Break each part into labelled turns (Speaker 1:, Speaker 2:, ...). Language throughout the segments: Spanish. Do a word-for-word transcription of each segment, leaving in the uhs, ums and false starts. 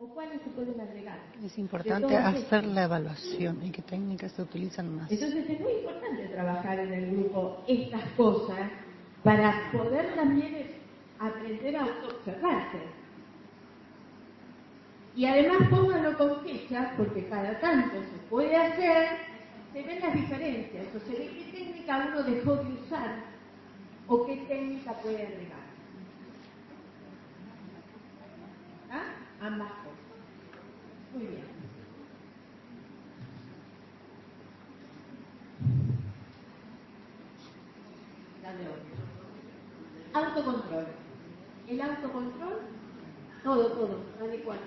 Speaker 1: ¿O cuáles se pueden agregar?
Speaker 2: Es importante hacer la evaluación y qué técnicas se utilizan más.
Speaker 1: Entonces es muy importante trabajar en el grupo estas cosas para poder también aprender a autoobservarse. Y además pónganlo con fechas, porque cada tanto se puede hacer, se ven las diferencias, o se ve qué técnica uno dejó de usar o qué técnica puede agregar. ¿Ah? Ambas cosas. Muy bien. Dale otro. Autocontrol. El autocontrol, todo, todo, dale cuatro.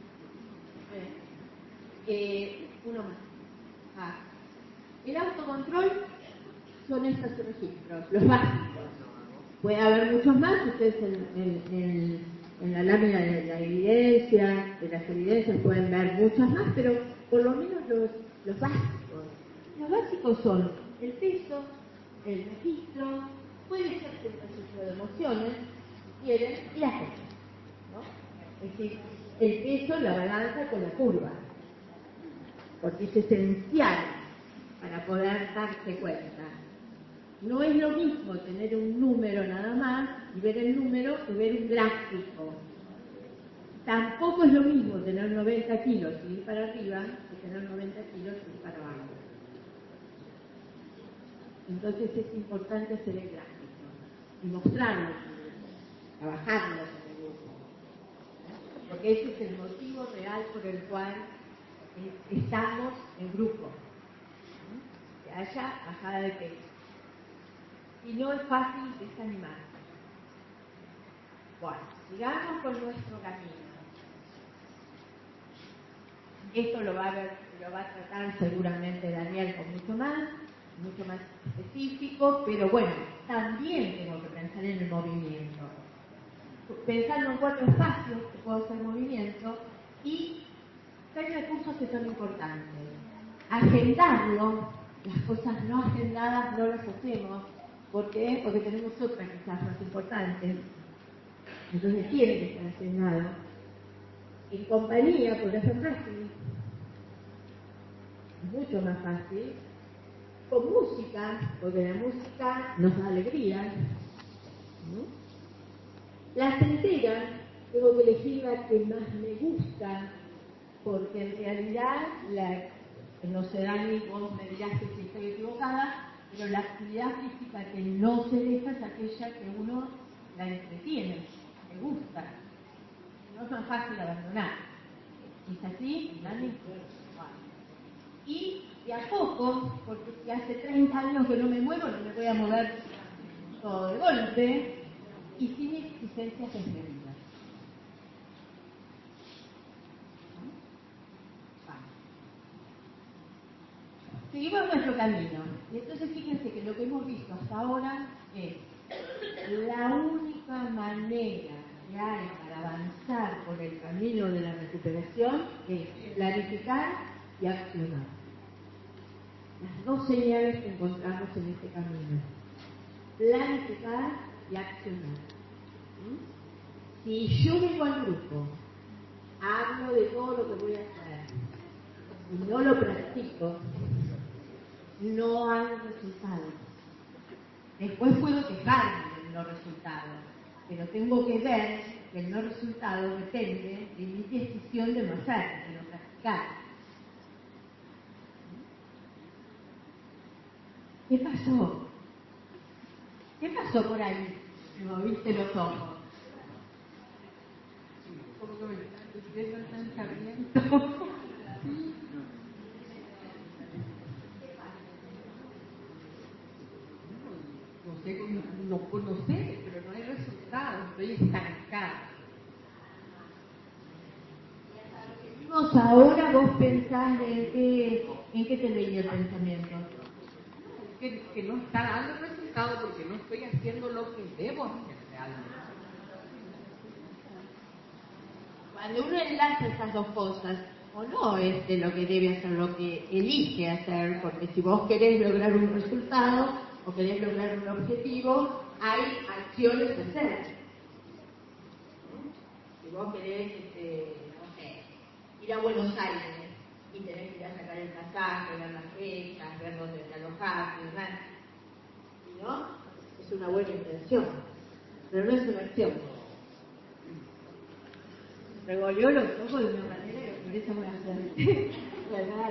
Speaker 1: Eh, uno más. Ah. El autocontrol son estos registros, los básicos. Puede haber muchos más, ustedes en, en, en, en la lámina de la evidencia, de las evidencias pueden ver muchas más, pero por lo menos los, los básicos. Los básicos son el peso, el registro, puede ser el registro de emociones, si quieren, y la fecha, ¿no? Es decir, el peso, la balanza con la curva, porque es esencial para poder darse cuenta. No es lo mismo tener un número nada más y ver el número que ver un gráfico. Tampoco es lo mismo tener noventa kilos y ir para arriba que tener noventa kilos y ir para abajo. Entonces es importante hacer el gráfico y mostrarlo, trabajarlo en el grupo. Porque ese es el motivo real por el cual estamos en grupo. Que haya bajada de peso. Y no es fácil desanimarse. Bueno, sigamos con nuestro camino. Esto lo va a ver, lo va a tratar seguramente Daniel con mucho más, mucho más específico, pero bueno, también tengo que pensar en el movimiento. Pensando en cuatro espacios que puedo hacer movimiento y hay recursos que son importantes. Agendarlo, las cosas no agendadas no las hacemos. ¿Por qué? Porque tenemos otras quizás más importantes. Entonces tiene que estar agendado. En compañía, porque es más fácil. Es mucho más fácil. Con música, porque la música nos da alegría. ¿No? Las enteras, tengo que elegir la que más me gusta, porque en realidad, la, no se da ni vos me dirás que si estoy equivocada, pero la actividad física que no se deja es aquella que uno la entretiene, le gusta. No es tan fácil abandonar. ¿Es así, Dani? Y de a poco, porque si hace treinta años que no me muevo, no me voy a mover todo de golpe, y sin exigencias desmedidas. Seguimos nuestro camino. Y entonces fíjense que lo que hemos visto hasta ahora es la única manera que hay para avanzar por el camino de la recuperación es planificar y accionar. Las dos señales que encontramos en este camino. Planificar y accionar. ¿Sí? Si yo vengo al grupo, hablo de todo lo que voy a hacer y no lo practico, no hay resultados. Después puedo quejarme de los resultados, pero tengo que ver que el no resultado depende de mi decisión de no hacer, de no practicar. ¿Qué pasó? ¿Qué pasó por ahí? Me moviste los ojos. ¿Cómo que me estás diciendo el pensamiento? No sé, no, no sé, pero no hay resultados, estoy estancada. Ahora vos pensás en qué, en qué te veía el pensamiento. Que, que no está dando resultado porque no estoy haciendo lo que debo hacer realmente. Cuando uno enlaza esas dos cosas, o no es de lo que debe hacer, lo que elige hacer, porque si vos querés lograr un resultado o querés lograr un objetivo, hay acciones a hacer. Si vos querés, este, no sé, ir a Buenos Aires y tenés que ir a sacar el pasaje, ver las fechas, ver dónde te alojás y demás, ¿no? Es una buena intención, pero no es una acción. Revolvió los ojos de una manera que por eso me hace verdad.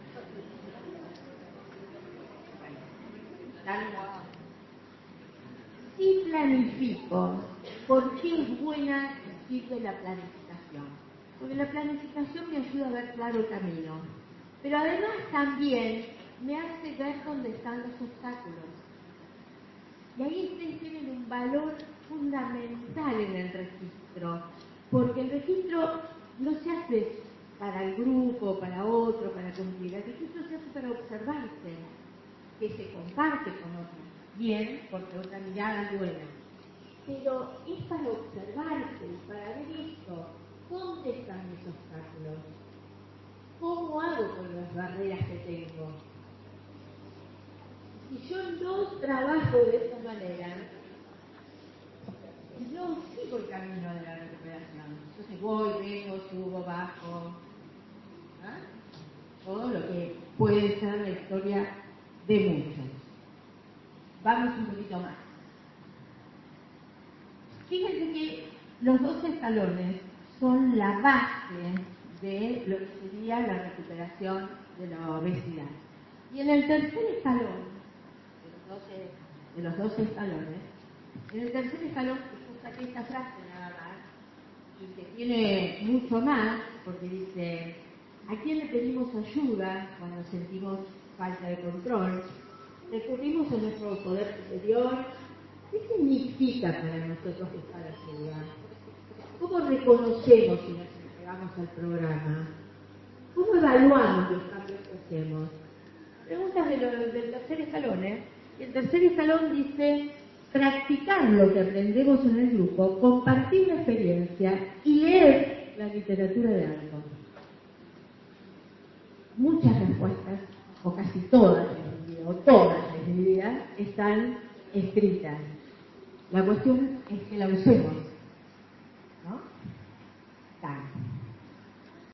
Speaker 1: Si planifico, ¿por qué es buena y sirve la planificación? Porque la planificación me ayuda a ver claro el camino, pero además también me hace ver dónde están los obstáculos. Y ahí ustedes tienen un valor fundamental en el registro, porque el registro no se hace para el grupo, para otro, para cumplir. El registro se hace para observarse, que se comparte con otros. Bien, porque otra mirada buena. Pero es para observarse, para ver esto. ¿Dónde están mis obstáculos? ¿Cómo hago con las barreras que tengo? Si yo no trabajo de esta manera, no sigo el camino de la recuperación. Entonces voy, vengo, subo, bajo. ¿Ah? Todo lo que puede ser la historia de muchos. Vamos un poquito más. Fíjense que los dos escalones son la base de lo que sería la recuperación de la obesidad. Y en el tercer escalón, de los doce, de los doce escalones, en el tercer escalón, yo saqué esta frase nada más, y que tiene mucho más, porque dice, ¿a quién le pedimos ayuda cuando sentimos falta de control? Recurrimos a nuestro poder superior. ¿Qué significa para nosotros buscar ayuda? ¿Cómo reconocemos si nos entregamos al programa? ¿Cómo evaluamos los cambios que hacemos? Preguntas de lo, del tercer escalón, ¿eh? Y el tercer escalón dice, practicar lo que aprendemos en el grupo, compartir la experiencia y leer la literatura de algo. Muchas respuestas, o casi todas, o todas, les diría, están escritas. La cuestión es que la usemos, ¿no? Tal.